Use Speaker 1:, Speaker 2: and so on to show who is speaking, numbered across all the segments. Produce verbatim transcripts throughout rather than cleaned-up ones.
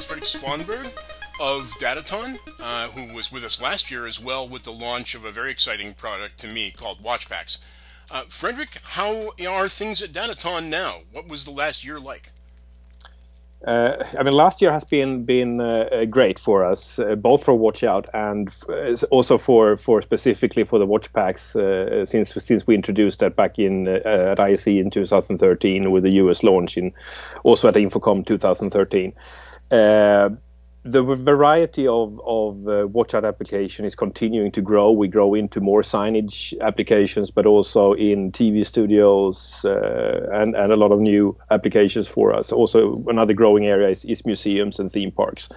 Speaker 1: Fredrik Svanberg of Dataton, uh, who was with us last year as well with the launch of a very exciting product to me called WatchPacks. Uh, Fredrik, how are things at Dataton now? What was the last year like?
Speaker 2: Uh, I mean, last year has been been uh, great for us, uh, both for Watch Out and f- also for for specifically for the Watch Packs. Uh, since since we introduced that back in uh, at I S E in two thousand thirteen, with the U S launch in also at Infocom twenty thirteen. Uh, the variety of of uh, Watch Out application is continuing to grow. We grow into more signage applications, but also in T V studios uh, and and a lot of new applications for us. Also, another growing area is, is museums and theme parks,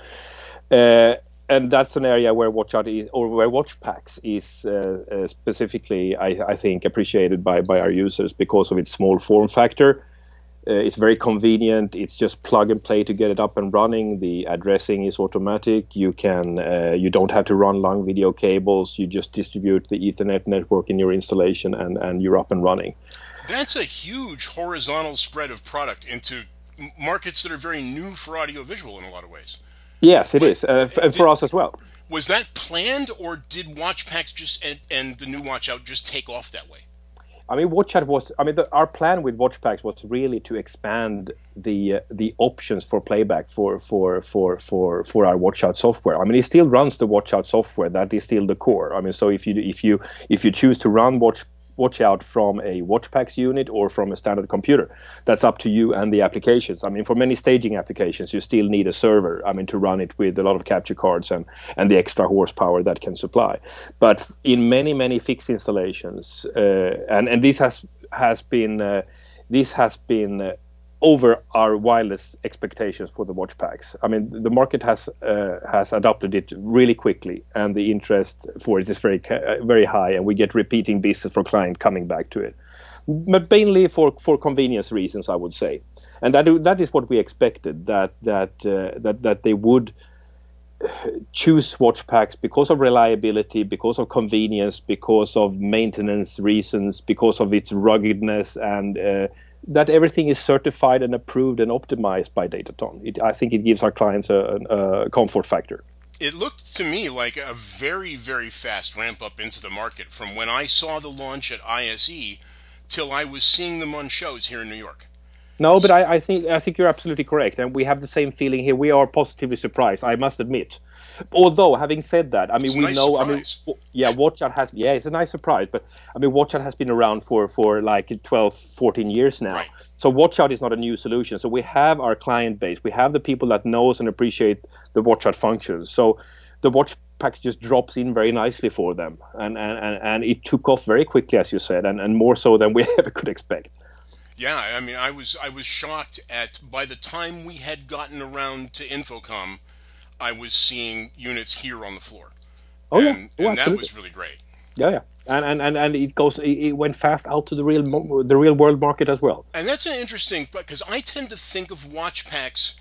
Speaker 2: uh, and that's an area where Watch Out is, or where Watch Packs is uh, uh, specifically, I, I think, appreciated by by our users because of its small form factor. Uh, it's very convenient. It's just plug and play to get it up and running. The addressing is automatic. You can uh, you don't have to run long video cables. You just distribute the Ethernet network in your installation, and, and you're up and running.
Speaker 1: That's a huge horizontal spread of product into markets that are very new for audiovisual in a lot of ways.
Speaker 2: Yes, it
Speaker 1: what,
Speaker 2: is, uh, f-
Speaker 1: did,
Speaker 2: for us as well.
Speaker 1: Was that planned, or did WatchPacks just and, and the new Watch Out just take off that way?
Speaker 2: I mean, Watch Out was. I mean, the, our plan with WatchPacks was really to expand the uh, the options for playback for for for for for our Watch Out software. I mean, it still runs the Watch Out software. That is still the core. I mean, so if you if you if you choose to run Watch Watch Out from a WatchPacks unit or from a standard computer, that's up to you and the applications. I mean, for many staging applications, you still need a server. I mean, to run it with a lot of capture cards and and the extra horsepower that can supply. But in many many fixed installations, uh, and and this has has been uh, this has been. Uh, over our wildest expectations for the Watch Packs. I mean, the market has uh, has adopted it really quickly, and the interest for it is very very high, and we get repeating business from clients coming back to it. But mainly for, for convenience reasons, I would say, and that that is what we expected, that that uh, that that they would choose Watch Packs because of reliability, because of convenience, because of maintenance reasons, because of its ruggedness, and uh, that everything is certified and approved and optimized by Dataton. It, I think it gives our clients a, a comfort factor.
Speaker 1: It looked to me like a very, very fast ramp up into the market from when I saw the launch at I S E till I was seeing them on shows here in New York.
Speaker 2: No, but I, I think I think you're absolutely correct, and we have the same feeling here. We are positively surprised, I must admit. Although, having said that, I mean,
Speaker 1: it's
Speaker 2: we
Speaker 1: nice
Speaker 2: know.
Speaker 1: Surprise.
Speaker 2: I mean, yeah, Watch Out has. Yeah, it's a nice surprise, but I mean, Watch Out has been around for for like twelve, fourteen years now.
Speaker 1: Right.
Speaker 2: So Watch Out is not a new solution. So we have our client base. We have the people that knows and appreciate the Watch Out functions. So the Watch Packs just drops in very nicely for them, and and and, and it took off very quickly, as you said, and, and more so than we ever could expect.
Speaker 1: Yeah, I mean, I was I was shocked at by the time we had gotten around to Infocom, I was seeing units here on the floor.
Speaker 2: Oh
Speaker 1: and,
Speaker 2: yeah, oh,
Speaker 1: and that was really great.
Speaker 2: Yeah, yeah, and and and, and it goes. It went fast out to the real the real world market as well.
Speaker 1: And that's an interesting, because I tend to think of WatchPacks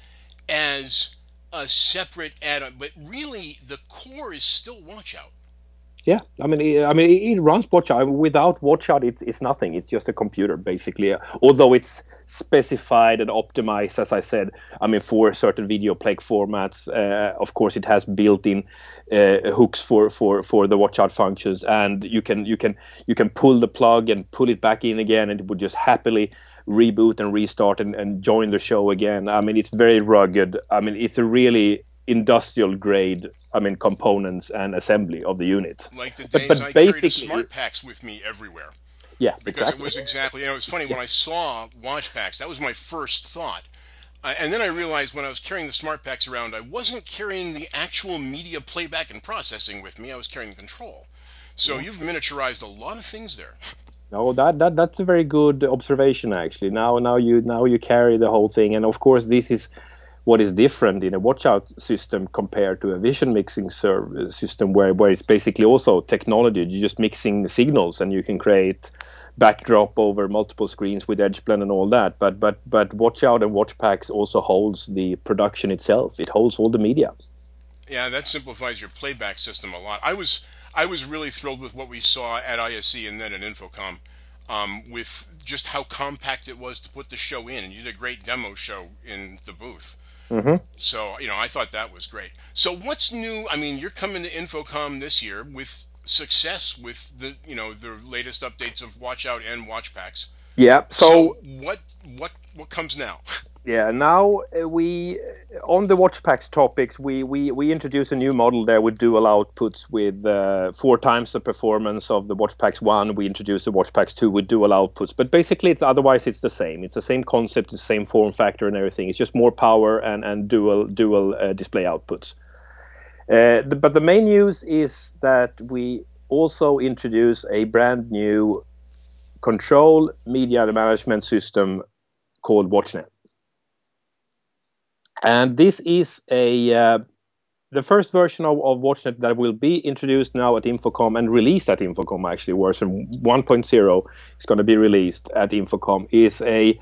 Speaker 1: as a separate add-on, but really the core is still Watch Out.
Speaker 2: Yeah, I mean, it, I mean, it runs Watch Out. Without Watch Out, it's it's nothing. It's just a computer, basically. Although it's specified and optimized, as I said, I mean, for certain video plaque formats. Uh, of course, it has built-in uh, hooks for, for, for the Watch Out functions, and you can you can you can pull the plug and pull it back in again, and it would just happily reboot and restart and, and join the show again. I mean, it's very rugged. I mean, it's a really industrial grade, I mean, components and assembly of the unit.
Speaker 1: Like the days
Speaker 2: but, but
Speaker 1: I
Speaker 2: basically,
Speaker 1: carried Smart Packs with me everywhere.
Speaker 2: Yeah,
Speaker 1: because
Speaker 2: exactly.
Speaker 1: It was exactly. You know, it's funny when I saw Watch Packs, that was my first thought, uh, and then I realized when I was carrying the Smart Packs around, I wasn't carrying the actual media playback and processing with me. I was carrying the control. So yeah. You've miniaturized a lot of things there.
Speaker 2: No, that, that that's a very good observation, actually. Now, now you now you carry the whole thing, and of course, this is what is different in a Watch Out system compared to a vision mixing serv- system where, where it's basically also technology. You're just mixing signals, and you can create backdrop over multiple screens with EdgeBlend and all that. But but but Watch Out and Watch Packs also holds the production itself. It holds all the media.
Speaker 1: Yeah, that simplifies your playback system a lot. I was I was really thrilled with what we saw at I S E and then at Infocom, um, with just how compact it was to put the show in. And you did a great demo show in the booth.
Speaker 2: Hmm.
Speaker 1: So, you know, I thought that was great. So what's new? I mean, you're coming to InfoComm this year with success with the, you know, the latest updates of Watch Out and Watch Packs.
Speaker 2: Yeah.
Speaker 1: So
Speaker 2: So
Speaker 1: what what what comes now?
Speaker 2: yeah, now uh, we on the WatchPacks topics, we we we introduce a new model there with dual outputs with uh, four times the performance of the WatchPacks one. We introduce the WatchPacks two with dual outputs, but basically, it's otherwise it's the same. It's the same concept, the same form factor, and everything. It's just more power and and dual dual uh, display outputs. Uh, the, but the main news is that we also introduce a brand new control media management system called WatchNet. And this is a uh, the first version of, of WatchNet that will be introduced now at InfoComm and released at InfoComm. Actually, version one point oh is going to be released at InfoComm. Is a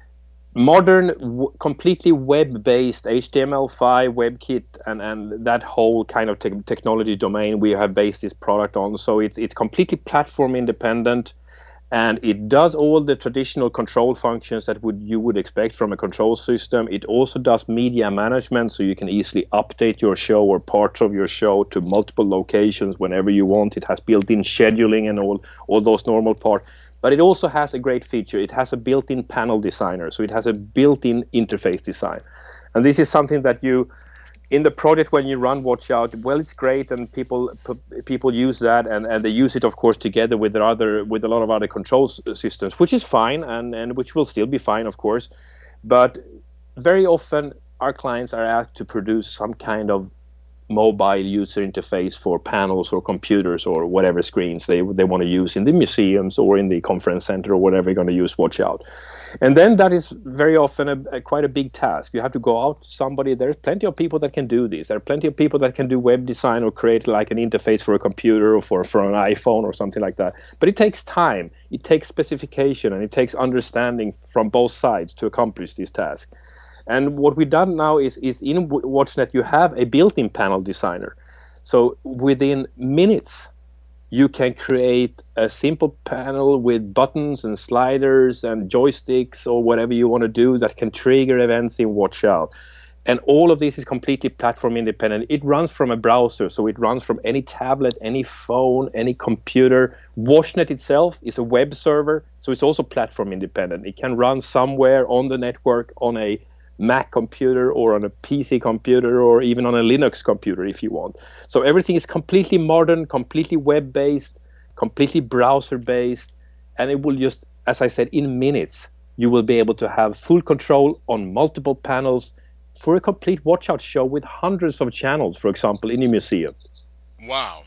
Speaker 2: modern, w- completely web-based H T M L five WebKit and and that whole kind of te- technology domain we have based this product on. So it's it's completely platform independent. And it does all the traditional control functions that would you would expect from a control system. It also does media management, so you can easily update your show or parts of your show to multiple locations whenever you want. It has built-in scheduling and all, all those normal parts. But it also has a great feature. It has a built-in panel designer, so it has a built-in interface design. And this is something that you in the project when you run Watch Out, well, it's great, and people people use that, and, and they use it, of course, together with their other with a lot of other control systems, which is fine, and, and which will still be fine, of course. But very often, our clients are asked to produce some kind of mobile user interface for panels or computers or whatever screens they they want to use in the museums or in the conference center or whatever you're going to use Watch Out. And then that is very often a, a quite a big task. You have to go out to somebody. There's plenty of people that can do this. There are plenty of people that can do web design or create like an interface for a computer or for, for an iPhone or something like that. But it takes time. It takes specification, and it takes understanding from both sides to accomplish this task. And what we've done now is, is in WatchNet, you have a built-in panel designer. So within minutes, you can create a simple panel with buttons and sliders and joysticks or whatever you want to do that can trigger events in Watch Out. And all of this is completely platform independent. It runs from a browser, so it runs from any tablet, any phone, any computer. WatchNet itself is a web server, so it's also platform independent. It can run somewhere on the network on a Mac computer or on a P C computer or even on a Linux computer if you want. So everything is completely modern, completely web-based, completely browser-based, and it will just, as I said, in minutes, you will be able to have full control on multiple panels for a complete Watch Out show with hundreds of channels, for example, in a museum.
Speaker 1: Wow.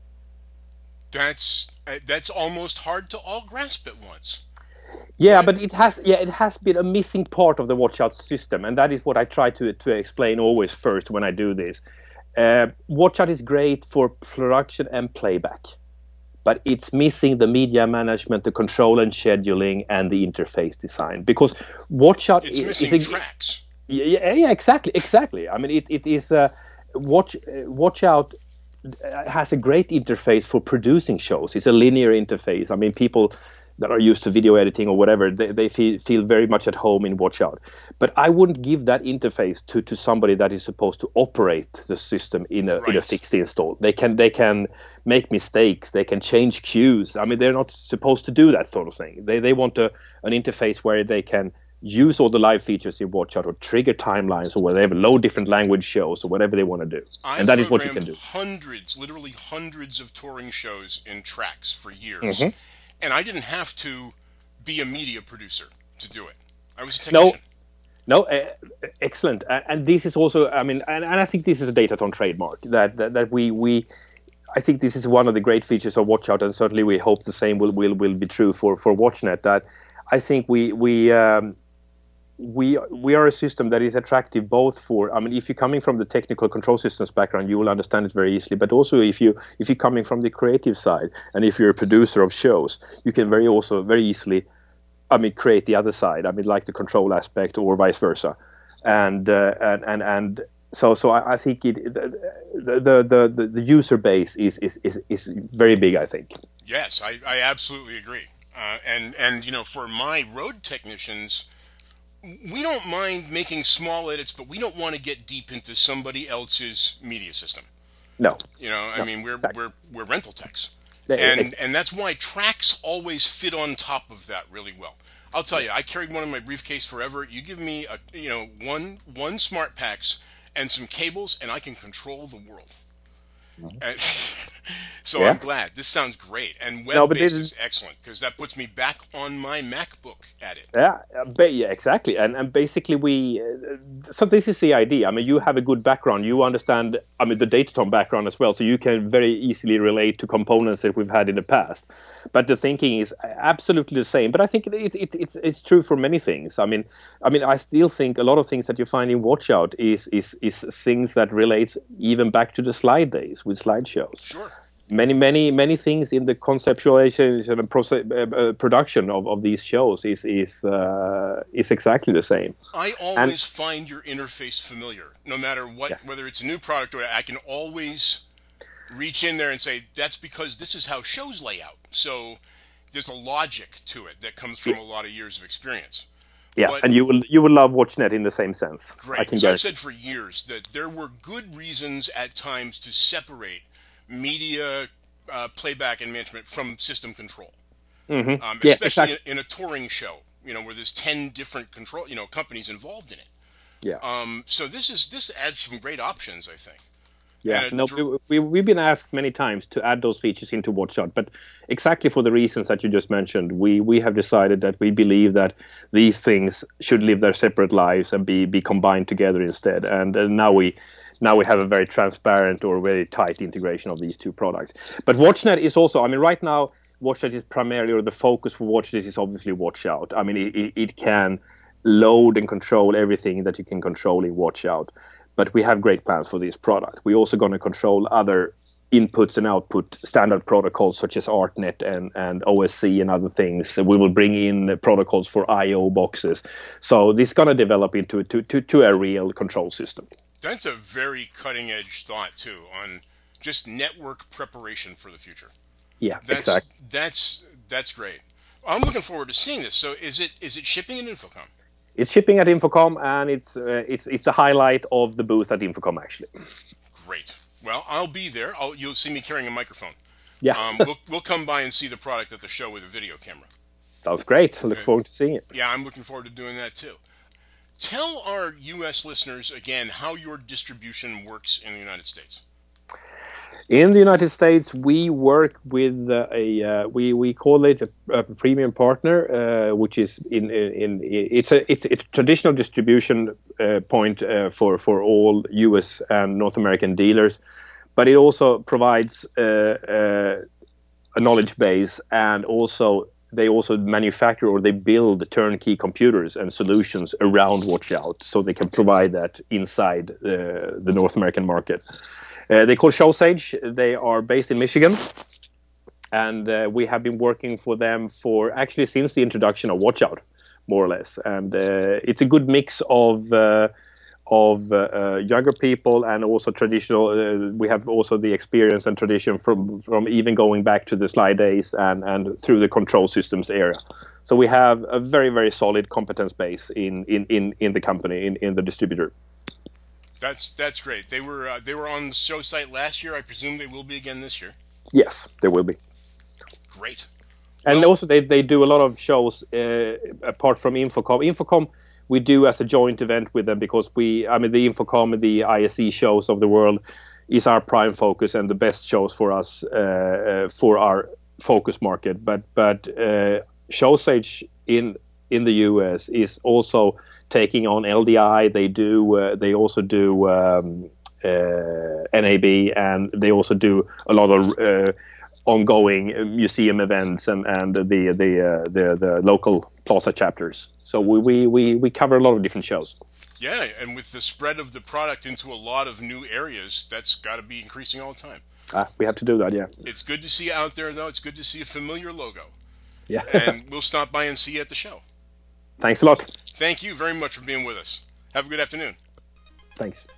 Speaker 1: That's that's almost hard to all grasp at once.
Speaker 2: Yeah, but it has yeah it has been a missing part of the Watch Out system, and that is what I try to to explain always first when I do this. Uh, Watch Out is great for production and playback, but it's missing the media management, the control and scheduling, and the interface design. Because Watch Out
Speaker 1: it's
Speaker 2: is,
Speaker 1: missing
Speaker 2: is a,
Speaker 1: tracks.
Speaker 2: Yeah, yeah, exactly, exactly. I mean, it it is uh, Watch uh, Watch Out has a great interface for producing shows. It's a linear interface. I mean, people that are used to video editing or whatever, they, they feel, feel very much at home in Watch Out. But I wouldn't give that interface to, to somebody that is supposed to operate the system in a,
Speaker 1: right.
Speaker 2: in a fixed install. They can they can make mistakes. They can change cues. I mean, they're not supposed to do that sort of thing. They they want a, an interface where they can use all the live features in Watch Out or trigger timelines or whatever, load different language shows or whatever they want to do.
Speaker 1: I
Speaker 2: and that is what you can do.
Speaker 1: Hundreds, literally hundreds of touring shows in tracks for years.
Speaker 2: Mm-hmm.
Speaker 1: And I didn't have to be a media producer to do it. I was a technician.
Speaker 2: No, no, uh, excellent. And, and this is also, I mean, and, and I think this is a Dataton trademark that, that that we we, I think this is one of the great features of Watch Out, and certainly we hope the same will will, will be true for for WatchNet. That I think we we. Um, We we are a system that is attractive both for, I mean, if you're coming from the technical control systems background, you will understand it very easily. But also if you if you're coming from the creative side, and if you're a producer of shows, you can very also very easily, I mean, create the other side. I mean, like the control aspect or vice versa, and uh, and and and so so I, I think it the the, the the the user base is is is is very big, I think.
Speaker 1: Yes, I I absolutely agree. Uh, and and you know, for my road technicians, we don't mind making small edits, but we don't want to get deep into somebody else's media system.
Speaker 2: No.
Speaker 1: You know, I
Speaker 2: no,
Speaker 1: mean, we're
Speaker 2: exactly.
Speaker 1: we're we're rental techs,
Speaker 2: Yeah,
Speaker 1: and
Speaker 2: ex-
Speaker 1: and that's why tracks always fit on top of that really well. I'll tell you, I carried one in my briefcase forever. You give me a you know one one smart packs and some cables, and I can control the world. And so
Speaker 2: Yeah.
Speaker 1: I'm glad. This sounds great, and
Speaker 2: No, but
Speaker 1: web-based
Speaker 2: this
Speaker 1: is
Speaker 2: is-
Speaker 1: excellent because that puts me back on my MacBook at it.
Speaker 2: Yeah, uh, ba- yeah, exactly. And and basically we, uh, so this is the idea. I mean, you have a good background. You understand, I mean, the Datatom background as well. So you can very easily relate to components that we've had in the past. But the thinking is absolutely the same. But I think it, it, it, it's it's true for many things. I mean, I mean, I still think a lot of things that you find in WatchOut is is is things that relates even back to the slide days with slideshows.
Speaker 1: Sure.
Speaker 2: Many, many, many things in the conceptualization and process, uh, uh, production of, of these shows is is uh, is exactly the same.
Speaker 1: I always find your interface familiar, no matter what,
Speaker 2: Yes.
Speaker 1: whether it's a new product or I can always reach in there and say that's because this is how shows lay out. So there's a logic to it that comes from a lot of years of experience.
Speaker 2: Yeah,
Speaker 1: But-
Speaker 2: and you will you will love WatchNet in the same sense. I
Speaker 1: Great.
Speaker 2: can
Speaker 1: Because I've
Speaker 2: guarantee.
Speaker 1: said for years that there were good reasons at times to separate media uh, playback and management from system control.
Speaker 2: Mhm.
Speaker 1: Um,
Speaker 2: Yes,
Speaker 1: especially
Speaker 2: exactly.
Speaker 1: in, in a touring show, you know, where there's ten different control, you know, companies involved in it.
Speaker 2: Yeah,
Speaker 1: Um, so this is this adds some great options, I think.
Speaker 2: yeah.
Speaker 1: and it
Speaker 2: No,
Speaker 1: dr-
Speaker 2: we, we we've been asked many times to add those features into WatchOut, but exactly for the reasons that you just mentioned, we we have decided that we believe that these things should live their separate lives and be be combined together instead. And uh, now we. Now we have a very transparent or very tight integration of these two products. But WatchNet is also, I mean, right now, WatchNet is primarily, or the focus for WatchNet is obviously WatchOut. I mean, it, it, it can load and control everything that you can control in WatchOut. But we have great plans for this product. We're also going to control other inputs and output standard protocols such as ArtNet and, and O S C and other things. We will bring in protocols for I O boxes. So this is going to develop into to, to, to a real control system.
Speaker 1: That's a very cutting edge thought too on just network preparation for the future.
Speaker 2: Yeah,
Speaker 1: That's
Speaker 2: exactly.
Speaker 1: that's that's great. I'm looking forward to seeing this. So is it is it shipping in Infocom?
Speaker 2: It's shipping at Infocom, and it's uh, it's it's the highlight of the booth at Infocom, actually.
Speaker 1: Great. Well, I'll be there. I'll, you'll see me carrying a microphone.
Speaker 2: Yeah,
Speaker 1: Um, we'll we'll come by and see the product at the show with a video camera.
Speaker 2: sounds great. I look forward to seeing it.
Speaker 1: Yeah, I'm looking forward to doing that too. Tell our U S listeners again how your distribution works in the United States.
Speaker 2: In the United States, we work with uh, a uh, we we call it a, a premium partner, uh, which is in, in in it's a it's, it's a traditional distribution uh, point uh, for for all U S and North American dealers, but it also provides uh, uh, a knowledge base, and also they also manufacture or they build turnkey computers and solutions around WatchOut, so they can provide that inside uh, the North American market. Uh, they call ShowSage. They are based in Michigan, and uh, we have been working for them for actually since the introduction of WatchOut, more or less. And uh, it's a good mix of uh, of uh, uh, younger people and also traditional. Uh, we have also the experience and tradition from from even going back to the slide days and and through the control systems era. So we have a very very solid competence base in in in, in the company in, in the distributor.
Speaker 1: That's that's great. They were uh, they were on the show site last year. I presume they will be again this year.
Speaker 2: Yes, there will be.
Speaker 1: Great.
Speaker 2: And
Speaker 1: Well-
Speaker 2: also, they, they do a lot of shows uh, apart from Infocom. Infocom, we do as a joint event with them because we, I mean, the Infocom and the I S E shows of the world is our prime focus and the best shows for us uh, uh, for our focus market. But but uh, ShowSage in in the U S is also taking on L D I. They do. Uh, they also do um, uh, N A B, and they also do a lot of uh, ongoing museum events and and the the uh, the the local Plaza chapters. So we, we we we cover a lot of different shows.
Speaker 1: Yeah, and with the spread of the product into a lot of new areas, that's got to be increasing all the time.
Speaker 2: Ah, we have to do that. Yeah.
Speaker 1: It's good to see you out there, though. It's good to see a familiar logo.
Speaker 2: Yeah.
Speaker 1: And we'll stop by and see you at the show.
Speaker 2: Thanks a lot.
Speaker 1: Thank you very much for being with us. Have a good afternoon.
Speaker 2: Thanks.